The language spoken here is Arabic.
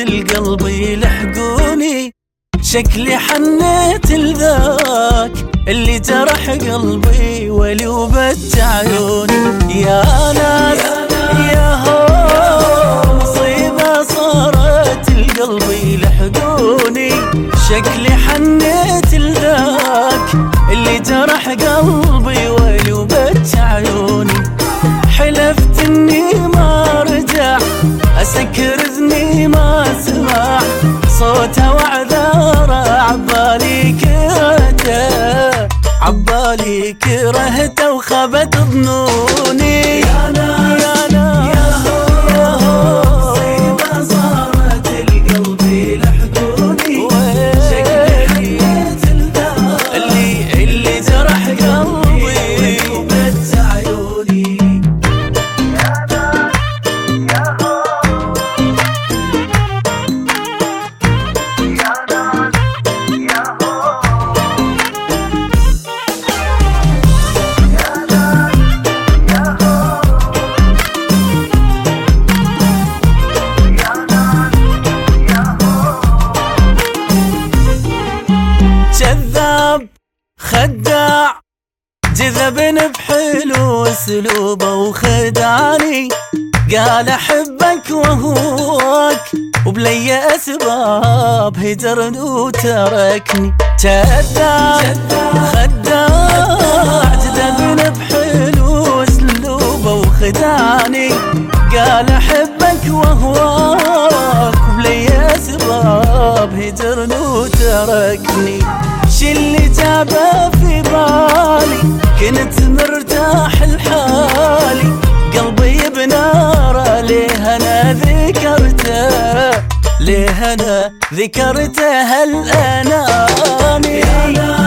القلب يلحقوني، شكلي حنيت لذاك اللي جرح قلبي ولو بت عيوني. يا ناس يا هو مصيبة صارت القلب يلحقوني، شكلي حنيت لذاك اللي جرح قلبي ولو بت عيوني. حلفت اني ما رجع اسكر اذني ما سمع صوته وعذاره، عبالي كرهته وخبت ظنوني. يا هو مصيبة صارت القلب يلحقوني، شكلي حنيت لذاك اللي جرح قلبي وبت عيوني. كذاب خداع جذبني بحلو اسلوبه وخدعني، قال احبك وهواك وبلي اسباب هجرني وتركني. كذاب خداع جذبني بحلو اسلوبه وخدعني، قال احبك وهواك وبلي اسباب هجرني وتركني. اللي جابه في بالي كنت مرتاح لحالي، قلبي بناره ليه انا ذكرته هالاناني.